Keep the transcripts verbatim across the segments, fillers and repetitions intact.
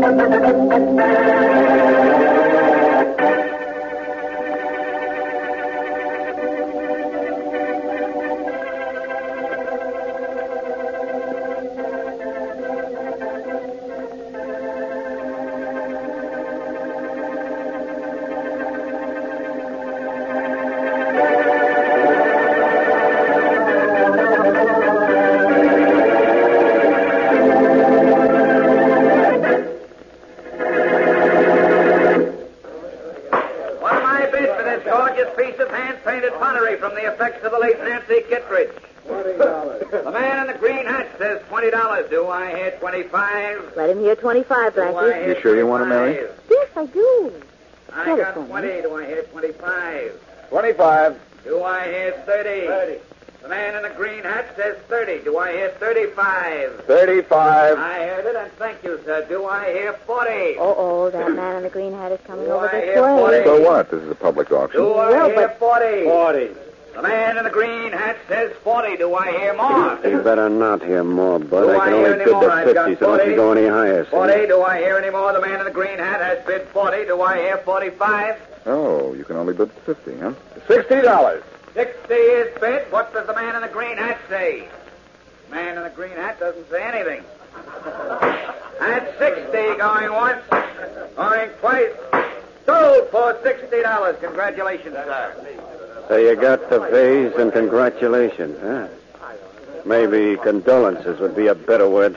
twenty-five, Blackie. You sure you want to marry? Yes, I do. I got twenty. Do I hear twenty-five? Twenty-five. Do I hear thirty? Thirty. The man in the green hat says thirty. Do I hear thirty-five? Thirty-five. I heard it, and thank you, sir. Do I hear forty? Uh-oh, that man in the green hat is coming Do over I this hear way. forty? So what? This is a public auction. Do I Well, hear but- forty? Forty. The man in the green hat says forty. Do I hear more? You better not hear more, Bud. Do I I can hear only any bid more? to I've fifty, got so don't forty. you go any higher, son. Forty. Do I hear any more? The man in the green hat has bid forty. Do I hear forty-five? Oh, you can only bid fifty, huh? Sixty dollars. Sixty is bid. What does the man in the green hat say? The man in the green hat doesn't say anything. At sixty, going once, going twice. Sold for sixty dollars. Congratulations, sir. So you got the vase, and congratulations, huh? Maybe condolences would be a better word.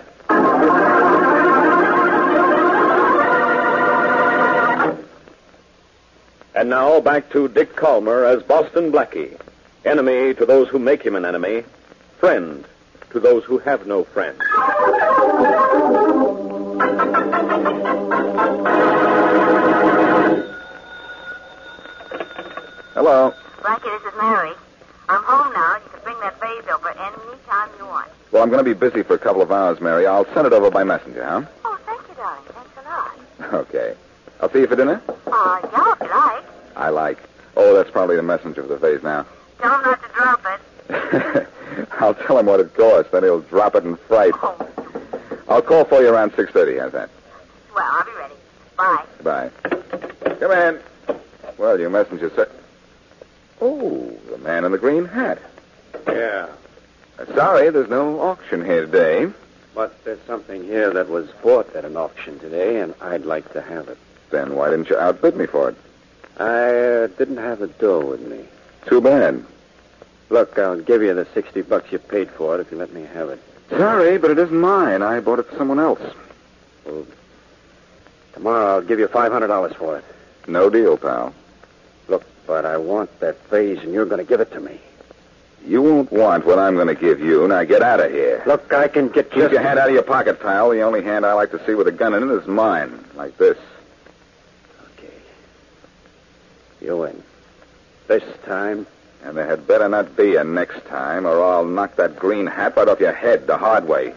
And now back to Dick Calmer as Boston Blackie. Enemy to those who make him an enemy. Friend to those who have no friend. Hello. Blackie, this is Mary. I'm home now. You can bring that vase over any time you want. Well, I'm going to be busy for a couple of hours, Mary. I'll send it over by messenger, huh? Oh, thank you, darling. Thanks a lot. Okay. I'll see you for dinner? Uh, yeah, if you like. I like. Oh, that's probably the messenger for the vase now. Tell him not to drop it. I'll tell him what it costs, then he'll drop it in fright. Oh, I'll call for you around six thirty. How's that? well, I'll be ready. Bye. Bye. Come in. Well, your messenger said... Oh, the man in the green hat. Yeah. Uh, sorry, there's no auction here today. But there's something here that was bought at an auction today, and I'd like to have it. Then why didn't you outbid me for it? I uh, didn't have the dough with me. Too bad. Look, I'll give you the sixty bucks you paid for it if you let me have it. Sorry, but it isn't mine. I bought it for someone else. Well, tomorrow I'll give you five hundred dollars for it. No deal, pal. Look, but I want that vase, and you're going to give it to me. You won't want what I'm going to give you. Now get out of here. Look, I can get Keep just... your hand out of your pocket, pal. The only hand I like to see with a gun in it is mine. Like this. Okay. You win. This time. And there had better not be a next time, or I'll knock that green hat right off your head the hard way.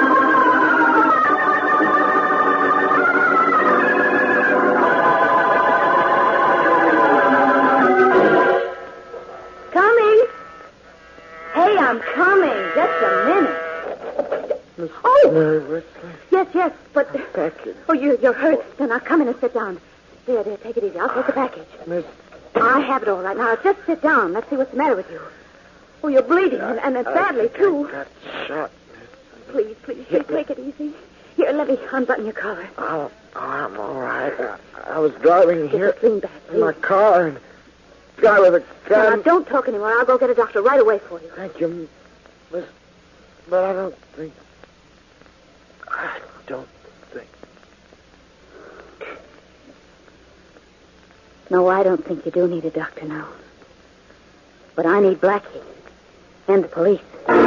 Coming. Hey, I'm coming. Just a minute. Oh! Mary Wesley. Yes, yes, but... Package. Oh, you, you're hurt. Then I'll come in and sit down. There, there, take it easy. I'll take the package. Miss... I have it all right. Now, just sit down. Let's see what's the matter with you. Oh, you're bleeding, and, and, and badly, too. I got shot, miss. Please, please, please, take it easy. Here, let me unbutton your collar. Oh, oh I'm all right. I, I was driving Get here the clean back, in my please. car, and guy with a Now, gun... now, don't talk anymore. I'll go get a doctor right away for you. Thank you, miss. But I don't think... I don't think... No, I don't think you do need a doctor now. But I need Blackie. And the police.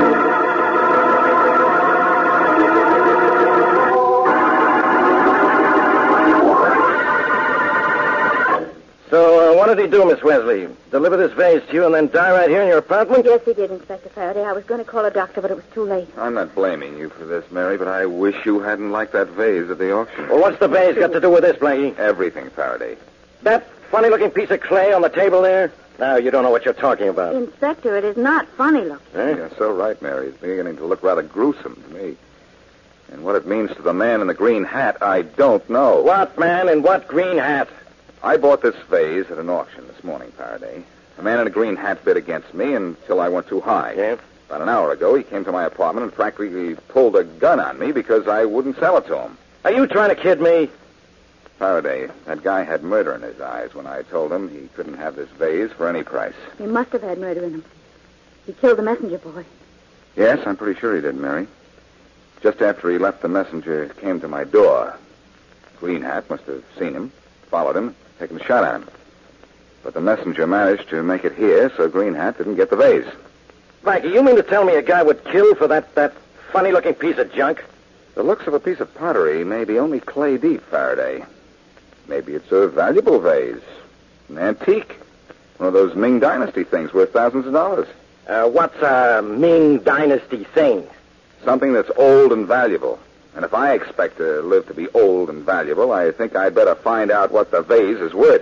So, uh, what did he do, Miss Wesley? Deliver this vase to you and then die right here in your apartment? Yes, he did, Inspector Faraday. I was going to call a doctor, but it was too late. I'm not blaming you for this, Mary, but I wish you hadn't liked that vase at the auction. Well, what's the vase got to do with this, Blackie? Everything, Faraday. That funny-looking piece of clay on the table there? Now, you don't know what you're talking about. Inspector, it is not funny looking. Eh? You're so right, Mary. It's beginning to look rather gruesome to me. And what it means to the man in the green hat, I don't know. What man in what green hat? I bought this vase at an auction this morning, Faraday. A man in a green hat bid against me until I went too high. Yeah? About an hour ago, he came to my apartment and practically pulled a gun on me because I wouldn't sell it to him. Are you trying to kid me? Faraday, that guy had murder in his eyes when I told him he couldn't have this vase for any price. He must have had murder in him. He killed the messenger boy. Yes, I'm pretty sure he did, Mary. Just after he left, the messenger came to my door. Green Hat must have seen him, followed him, taken a shot at him. But the messenger managed to make it here, so Green Hat didn't get the vase. Blackie, you mean to tell me a guy would kill for that, that funny-looking piece of junk? The looks of a piece of pottery may be only clay deep, Faraday. Maybe it's a valuable vase, an antique, one of those Ming Dynasty things worth thousands of dollars. Uh, what's a Ming Dynasty thing? Something that's old and valuable. And if I expect to live to be old and valuable, I think I'd better find out what the vase is worth.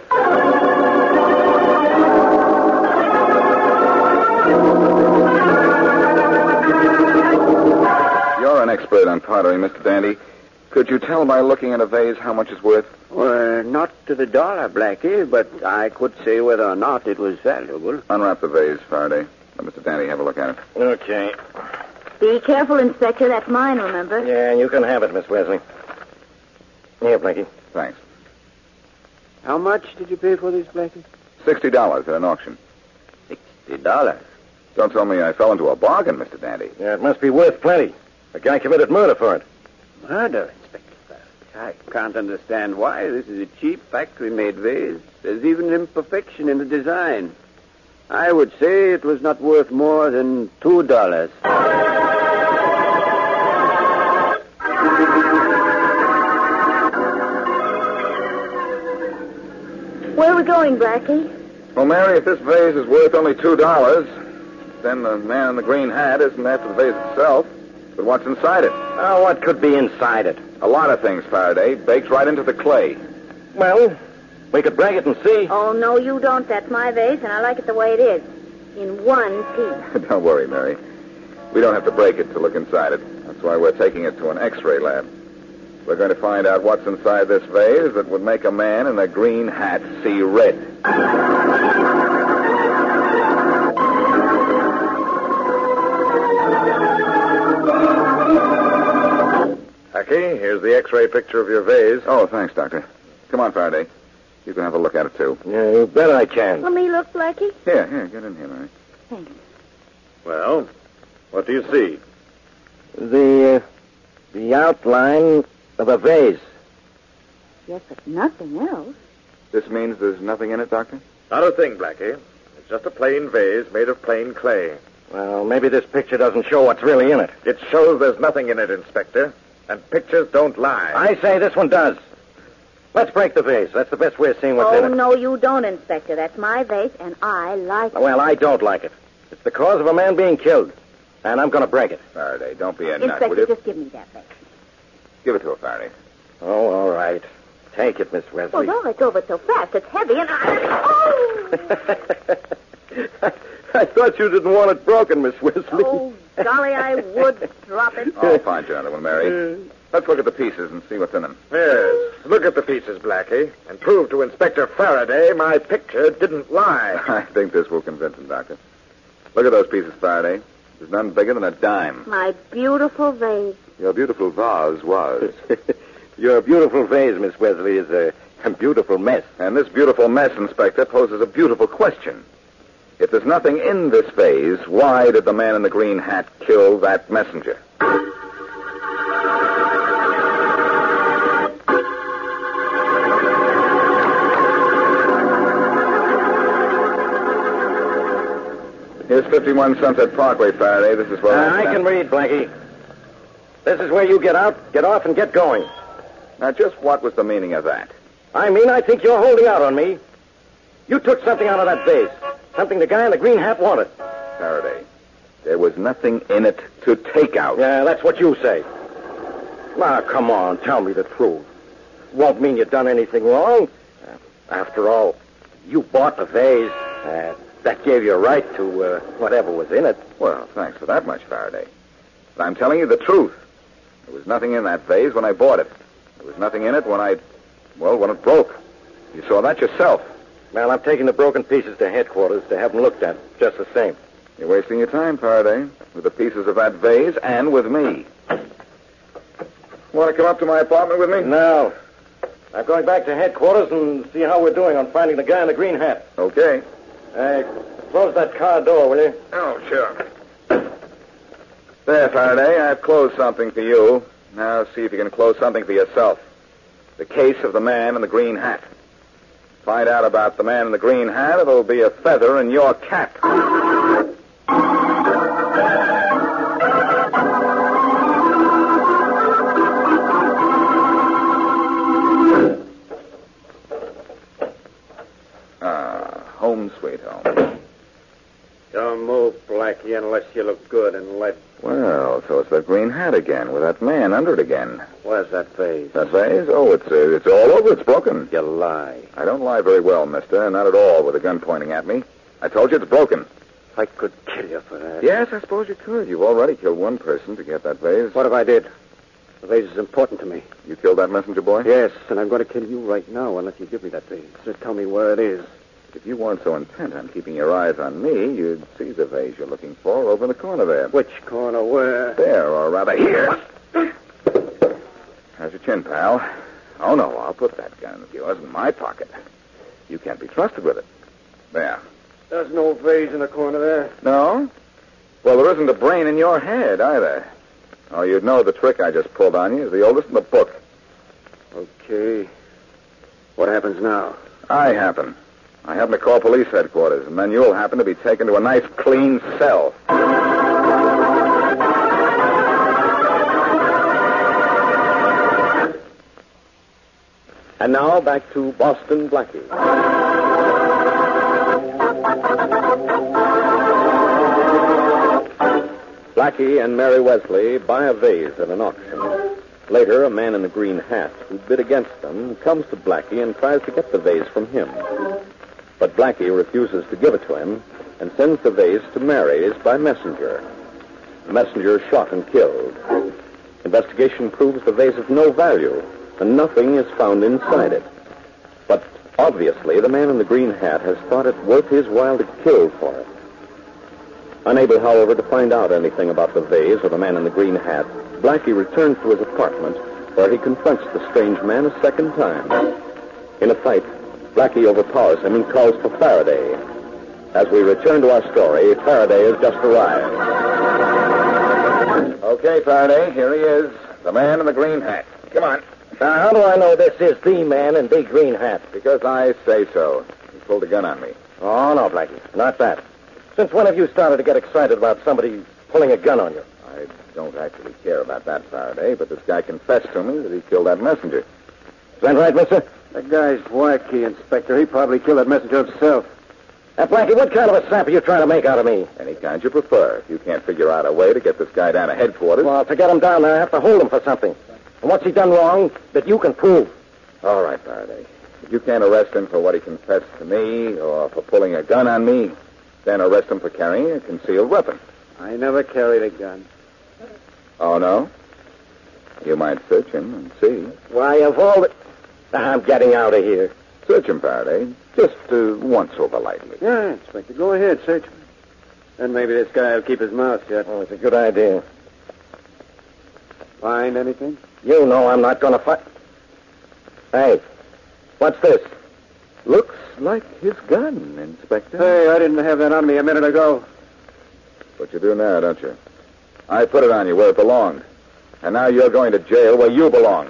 You're an expert on pottery, Mister Dandy. Could you tell by looking at a vase how much it's worth? Well, not to the dollar, Blackie, but I could say whether or not it was valuable. Unwrap the vase, Faraday. Let Mister Dandy have a look at it. Okay. Be careful, Inspector. That's mine, remember? Yeah, you can have it, Miss Wesley. Here, Blackie. Thanks. How much did you pay for this, Blackie? Sixty dollars at an auction. Sixty dollars. Don't tell me I fell into a bargain, Mister Dandy. Yeah, it must be worth plenty. The guy committed murder for it. Murder, Inspector Faraday. I can't understand why. This is a cheap factory-made vase. There's even imperfection in the design. I would say it was not worth more than two dollars. Where are we going, Blackie? Well, Mary, if this vase is worth only two dollars, then the man in the green hat isn't after the vase itself, but what's inside it. Oh, what could be inside it? A lot of things, Faraday, baked right into the clay. Well, we could break it and see. Oh, no, you don't. That's my vase, and I like it the way it is. In one piece. Don't worry, Mary. We don't have to break it to look inside it. That's why we're taking it to an X-ray lab. We're going to find out what's inside this vase that would make a man in a green hat see red. Blackie, here's the X-ray picture of your vase. Oh, thanks, Doctor. Come on, Faraday. You can have a look at it, too. Yeah, you bet I can. Let me look, Blackie. Here, here, get in here, Mary. Thanks. Well, what do you see? The, uh, the outline of a vase. Yes, but nothing else. This means there's nothing in it, Doctor? Not a thing, Blackie. It's just a plain vase made of plain clay. Well, maybe this picture doesn't show what's really in it. It shows there's nothing in it, Inspector. And pictures don't lie. I say this one does. Let's break the vase. That's the best way of seeing what's Oh, in it. no, you don't, Inspector. That's my vase, and I like it. Well, I don't like it. It's the cause of a man being killed. And I'm going to break it. Faraday, don't be a nut, will Inspector, you? just give me that vase. Give it to her, Faraday. Oh, all right. Take it, Miss Well, Wesley. don't let go of it so fast. It's heavy, and I... Oh! I thought you didn't want it broken, Miss Wesley. Oh, golly, I would drop it. Oh, fine, gentlemen, Mary. Let's look at the pieces and see what's in them. Yes. Look at the pieces, Blackie, and prove to Inspector Faraday my picture didn't lie. I think this will convince him, Doctor. Look at those pieces, Faraday. There's none bigger than a dime. My beautiful vase. Your beautiful vase was. Your beautiful vase, Miss Wesley, is a, a beautiful mess. And this beautiful mess, Inspector, poses a beautiful question. If there's nothing in this vase, why did the man in the green hat kill that messenger? Here's fifty-one Sunset Parkway, Faraday. This is where Uh, I stand. can read, Blackie. This is where you get out, get off, and get going. Now, just what was the meaning of that? I mean, I think you're holding out on me. You took something out of that vase. Something the guy in the green hat wanted. Faraday, there was nothing in it to take out. Yeah, that's what you say. Now, come on, tell me the truth. Won't mean you've done anything wrong. Uh, after all, you bought the vase. Uh, that gave you a right to uh, whatever was in it. Well, thanks for that much, Faraday. But I'm telling you the truth. There was nothing in that vase when I bought it. There was nothing in it when I, well, when it broke. You saw that yourself. Well, I'm taking the broken pieces to headquarters to have them looked at, just the same. You're wasting your time, Faraday, with the pieces of that vase and with me. Want to come up to my apartment with me? No. I'm going back to headquarters and see how we're doing on finding the guy in the green hat. Okay. Uh, close that car door, will you? Oh, sure. There, Faraday, I've closed something for you. Now see if you can close something for yourself. The case of the man in the green hat. Find out about the man in the green hat, it'll be a feather in your cap. Ah, home sweet home. Don't move, Blackie, unless you look good and let... Well, so it's that green hat again, with that man under it again. Where's that vase? That vase? Oh, it's uh, it's all over. It's broken. You lie. I don't lie very well, mister. Not at all with a gun pointing at me. I told you it's broken. I could kill you for that. Yes, I suppose you could. You've already killed one person to get that vase. What if I did? The vase is important to me. You killed that messenger boy? Yes, and I'm going to kill you right now unless you give me that vase. So tell me where it is. If you weren't so intent on keeping your eyes on me, you'd see the vase you're looking for over in the corner there. Which corner? Where? There, or rather here. How's your chin, pal? Oh, no, I'll put that gun of yours in my pocket. You can't be trusted with it. There. There's no vase in the corner there. No? Well, there isn't a brain in your head, either. Oh, you'd know the trick I just pulled on you is the oldest in the book. Okay. What happens now? I happen. I happen to call police headquarters, and then you'll happen to be taken to a nice, clean cell. And now back to Boston Blackie. Blackie and Mary Wesley buy a vase at an auction. Later, a man in a green hat who bid against them comes to Blackie and tries to get the vase from him. But Blackie refuses to give it to him and sends the vase to Mary's by messenger. The messenger is shot and killed. Investigation proves the vase of no value, and nothing is found inside it. But obviously, the man in the green hat has thought it worth his while to kill for it. Unable, however, to find out anything about the vase or the man in the green hat, Blackie returns to his apartment, where he confronts the strange man a second time. In a fight, Blackie overpowers him and calls for Faraday. As we return to our story, Faraday has just arrived. Okay, Faraday, here he is. The man in the green hat. Come on. Now, how do I know this is the man in the green hat? Because I say so. He pulled a gun on me. Oh, no, Blackie, not that. Since when have you started to get excited about somebody pulling a gun on you? I don't actually care about that, Faraday, but this guy confessed to me that he killed that messenger. Is that right, mister? That guy's wacky, Inspector. He probably killed that messenger himself. Now, Blackie, what kind of a sap are you trying to make out of me? Any kind you prefer. If you can't figure out a way to get this guy down to headquarters... Well, to get him down there, I have to hold him for something. And what's he done wrong that you can prove? All right, Faraday. If you can't arrest him for what he confessed to me or for pulling a gun on me, then arrest him for carrying a concealed weapon. I never carried a gun. Oh, no? You might search him and see. Why, of all the... I'm getting out of here. Search him, Faraday. Just uh, once over lightly. Yeah, Inspector, go ahead, search me. Then maybe this guy will keep his mouth shut. Oh, it's a good idea. Find anything? You know I'm not going to fight. Hey, what's this? Looks like his gun, Inspector. Hey, I didn't have that on me a minute ago. What you do now, don't you? I put it on you where it belonged. And now you're going to jail where you belong.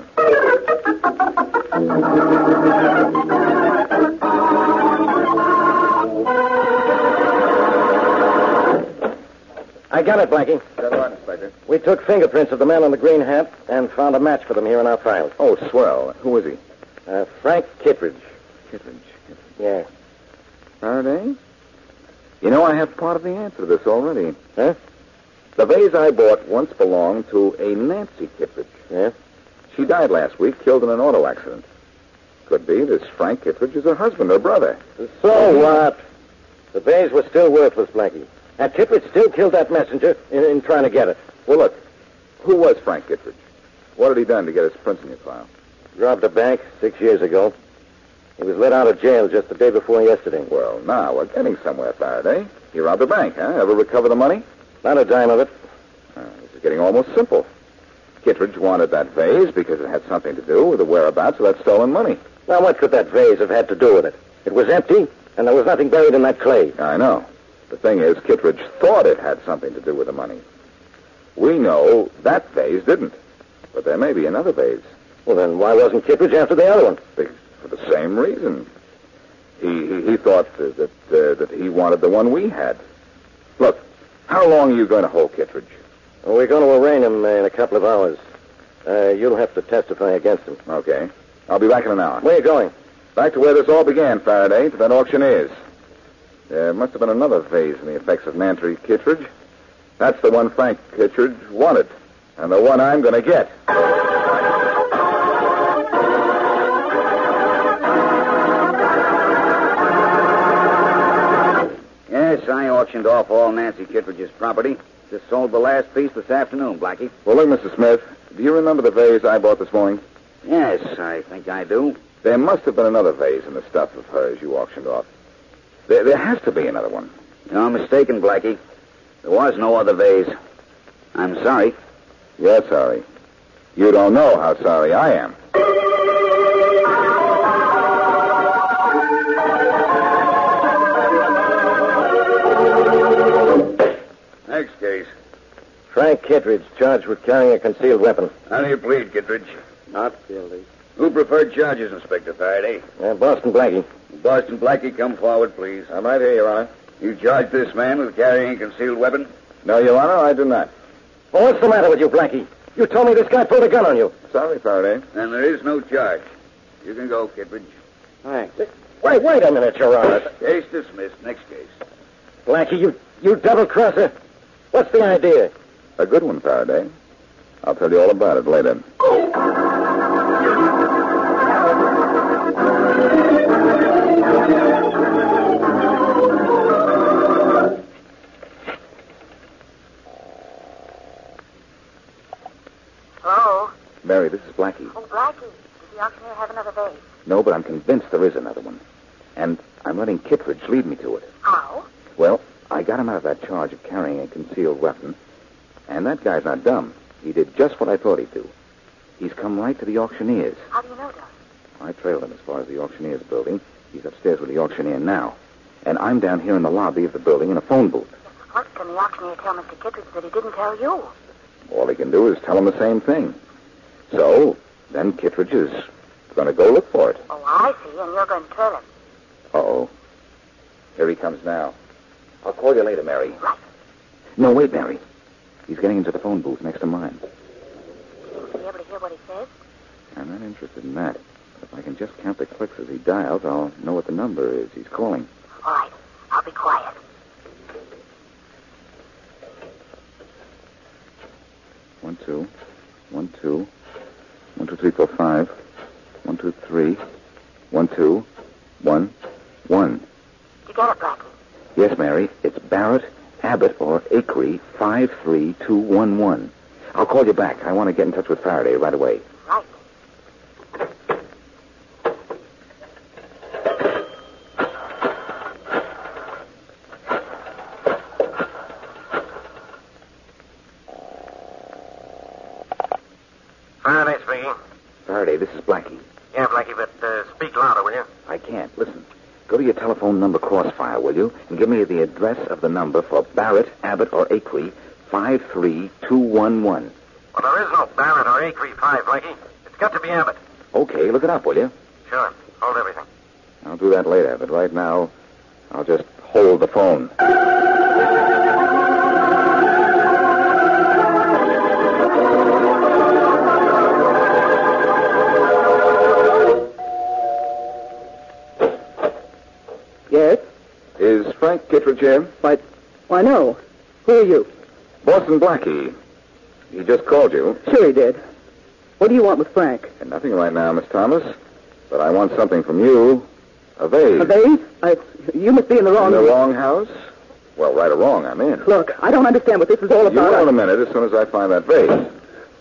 I got it, Blackie. Got what, Inspector? We took fingerprints of the man in the green hat and found a match for them here in our files. Oh, swell. Who is he? Uh, Frank Kittredge. Kittredge. Yeah. Faraday? You know, I have part of the answer to this already. Huh? The vase I bought once belonged to a Nancy Kittredge. Yeah? She died last week, killed in an auto accident. Could be this Frank Kittredge is her husband or brother. So what? The vase was still worthless, Blackie. And Kittredge still killed that messenger in, in trying to get it. Well, look, who was Frank Kittredge? What had he done to get his prints in your file? Robbed a bank six years ago. He was let out of jail just the day before yesterday. Well, now we're getting somewhere, Faraday. He robbed a bank, huh? Ever recover the money? Not a dime of it. Uh, this is getting almost simple. Kittredge wanted that vase because it had something to do with the whereabouts of that stolen money. Now, what could that vase have had to do with it? It was empty, and there was nothing buried in that clay. I know. The thing is, Kittredge thought it had something to do with the money. We know that vase didn't. But there may be another vase. Well, then why wasn't Kittredge after the other one? For the same reason. He he, he thought uh, that uh, that he wanted the one we had. Look, how long are you going to hold Kittredge? Well, we're going to arraign him uh, in a couple of hours. Uh, you'll have to testify against him. Okay. I'll be back in an hour. Where are you going? Back to where this all began, Faraday, to that auctioneer's. There must have been another vase in the effects of Mantry Kittredge. That's the one Frank Kittredge wanted, and the one I'm going to get. Yes, I auctioned off all Nancy Kittredge's property. Just sold the last piece this afternoon, Blackie. Well, look, Mister Smith, do you remember the vase I bought this morning? Yes, I think I do. There must have been another vase in the stuff of hers you auctioned off. There, there has to be another one. You're mistaken, Blackie. There was no other vase. I'm sorry. You're sorry. You don't know how sorry I am. Next case. Frank Kittredge, charged with carrying a concealed weapon. How do you plead, Kittredge? Not guilty. Who preferred charges, Inspector Faraday? Uh, Boston Blackie. Boston Blackie, come forward, please. I'm right here, Your Honor. You charge this man with carrying a concealed weapon? No, Your Honor, I do not. Well, what's the matter with you, Blackie? You told me this guy pulled a gun on you. Sorry, Faraday. Then there is no charge. You can go, Kittredge. Thanks. Wait, wait a minute, Your Honor. Case dismissed. Next case. Blackie, you, you double-crosser. What's the idea? A good one, Faraday. I'll tell you all about it later. Hello? Mary, this is Blackie. Oh, Blackie. Does the auctioneer have another vase? No, but I'm convinced there is another one. And I'm letting Kittredge lead me to it. How? Well, I got him out of that charge of carrying a concealed weapon. And that guy's not dumb. He did just what I thought he'd do. He's come right to the auctioneer's. How do you know, Doc? I trailed him as far as the auctioneer's building. He's upstairs with the auctioneer now. And I'm down here in the lobby of the building in a phone booth. What can the auctioneer tell Mister Kittredge that he didn't tell you? All he can do is tell him the same thing. So, then Kittredge is going to go look for it. Oh, I see, and you're going to trail him. Uh-oh. Here he comes now. I'll call you later, Mary. Right. No, wait, Mary. He's getting into the phone booth next to mine. Will you be able to hear what he says? I'm not interested in that. But if I can just count the clicks as he dials, I'll know what the number is he's calling. All right. I'll be quiet. One, two. One, two. One, two, three, four, five. One, two, three. One, two. One. One. You get it, Blackie? Yes, Mary. It's Barrett, Abbott, or Acree, five three two one one. I'll call you back. I want to get in touch with Faraday right away. Right. Faraday speaking. Faraday, this is Blackie. Yeah, Blackie, but uh, speak louder, will you? I can't. Listen. Go to your telephone number crossfire, will you? And give me the address of the number for Barrett, Abbott, or Acree, five three two one one. Well, there is no Barrett or Acree five, Blackie. It's got to be Abbott. Okay, look it up, will you? Sure. Hold everything. I'll do that later, but right now, I'll just hold the phone. Yes? Is Frank Kittredge here? Why, why, no. Who are you? Boston Blackie. He just called you. Sure he did. What do you want with Frank? And nothing right now, Miss Thomas. But I want something from you. A vase. A vase? I, you must be in the wrong... In the wrong house? Well, right or wrong, I'm in. Look, I don't understand what this is all You about. will in a minute as soon as I find that vase.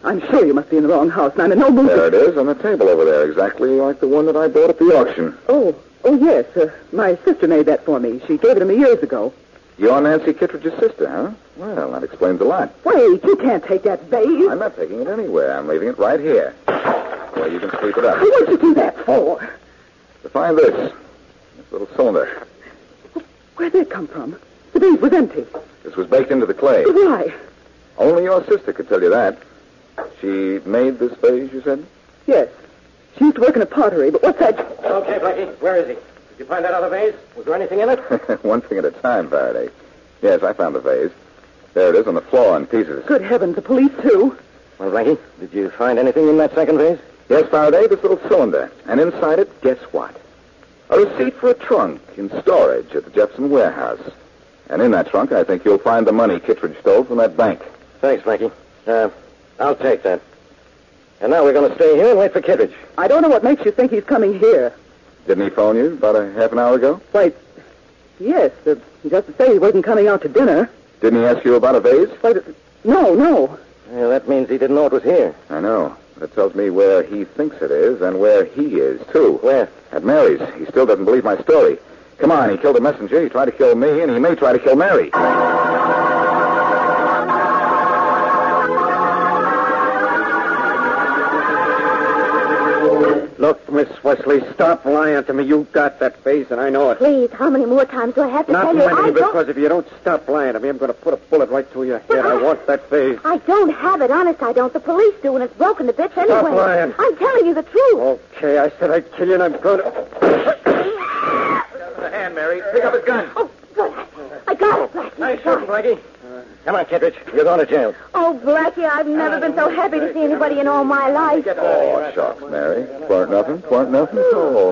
I'm sure you must be in the wrong house, and I'm in no mood. There it is on the table over there, exactly like the one that I bought at the auction. Oh, oh, yes. Uh, my sister made that for me. She gave it to me years ago. You're Nancy Kittredge's sister, huh? Well, that explains a lot. Wait, you can't take that vase. I'm not taking it anywhere. I'm leaving it right here. Well, you can sweep it up. What'd you do that for? To find this. This little cylinder. Where'd it come from? The vase was empty. This was baked into the clay. Why? Only your sister could tell you that. She made this vase, you said? Yes. She used to work in a pottery, but what's that? Okay, Blackie, where is he? Did you find that other vase? Was there anything in it? One thing at a time, Faraday. Yes, I found the vase. There it is on the floor in pieces. Good heavens, the police, too. Well, Blackie, did you find anything in that second vase? Yes, Faraday, this little cylinder. And inside it, guess what? A receipt for a trunk in storage at the Jepson warehouse. And in that trunk, I think you'll find the money Kittredge stole from that bank. Thanks, Blackie. Uh, I'll take that. And now we're going to stay here and wait for Kittredge. I don't know what makes you think he's coming here. Didn't he phone you about a half an hour ago? Why, yes. Uh, just to say he wasn't coming out to dinner. Didn't he ask you about a vase? Why, no, no. Well, that means he didn't know it was here. I know. That tells me where he thinks it is and where he is, too. Where? At Mary's. He still doesn't believe my story. Come on, he killed a messenger, he tried to kill me, and he may try to kill Mary. Look, Miss Wesley, stop lying to me. You got that face, and I know it. Please, how many more times do I have to Not tell you? many, I because don't... if you don't stop lying to me, I'm going to put a bullet right through your head. I... I want that face. I don't have it, honest, I don't. The police do, and it's broken to bits anyway. Stop lying. I'm telling you the truth. Okay, I said I'd kill you, and I'm going to... The hand, Mary. Pick up his gun. Oh, good. I got it, Blackie. Nice shot, Blackie. Uh, come on, Kittredge. You're going to jail. Oh, Blackie, I've never been so happy to see anybody in all my life. Oh, shucks, Mary. Twarn't nothing, twarn't nothing at all.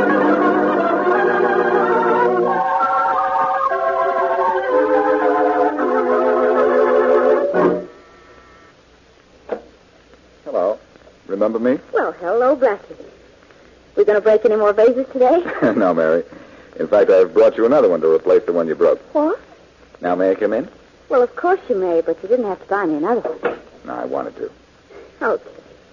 Hello. Remember me? Well, hello, Blackie. We going to break any more vases today? No, Mary. In fact, I've brought you another one to replace the one you broke. What? Now, may I come in? Well, of course you may, but you didn't have to buy me another one. No, I wanted to. Okay.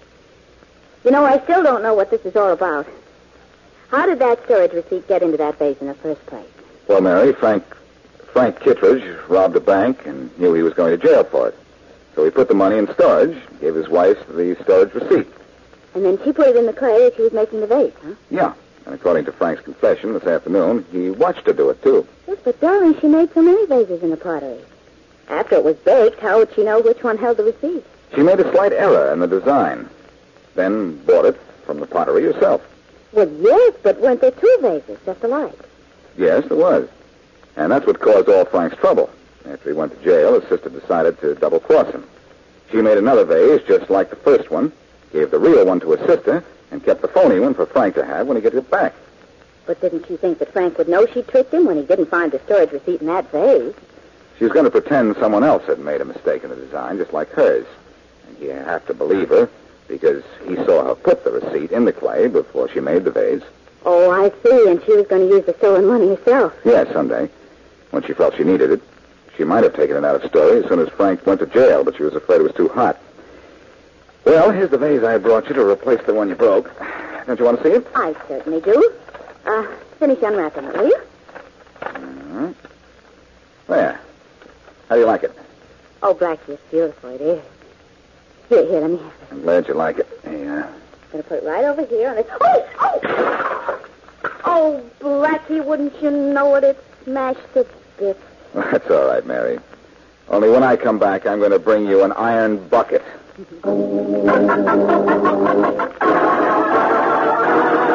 You know, I still don't know what this is all about. How did that storage receipt get into that vase in the first place? Well, Mary, Frank Frank Kittredge robbed a bank and knew he was going to jail for it. So he put the money in storage, gave his wife the storage receipt. And then she put it in the clay as she was making the vase, huh? Yeah. And according to Frank's confession this afternoon, he watched her do it, too. Yes, but darling, she made so many vases in the pottery. After it was baked, how would she know which one held the receipt? She made a slight error in the design, then bought it from the pottery herself. Well, yes, but weren't there two vases just alike? Yes, there was. And that's what caused all Frank's trouble. After he went to jail, his sister decided to double-cross him. She made another vase just like the first one, gave the real one to his sister, and kept the phony one for Frank to have when he gets it back. But didn't you think that Frank would know she tricked him when he didn't find the storage receipt in that vase? She was going to pretend someone else had made a mistake in the design, just like hers. And he had to believe her, because he saw her put the receipt in the clay before she made the vase. Oh, I see, and she was going to use the stolen money herself. Yes, someday, when she felt she needed it. She might have taken it out of storage as soon as Frank went to jail, but she was afraid it was too hot. Well, here's the vase I brought you to replace the one you broke. Don't you want to see it? I certainly do. Uh, finish unwrapping it, will you? Mm-hmm. There. How do you like it? Oh, Blackie, it's beautiful, it is. Here, here, let me have it. I'm glad you like it. Yeah. I'm going to put it right over here on this... Oh! Oh! Oh, Blackie, wouldn't you know it? It smashed to bits. That's all right, Mary. Only when I come back, I'm going to bring you an iron bucket.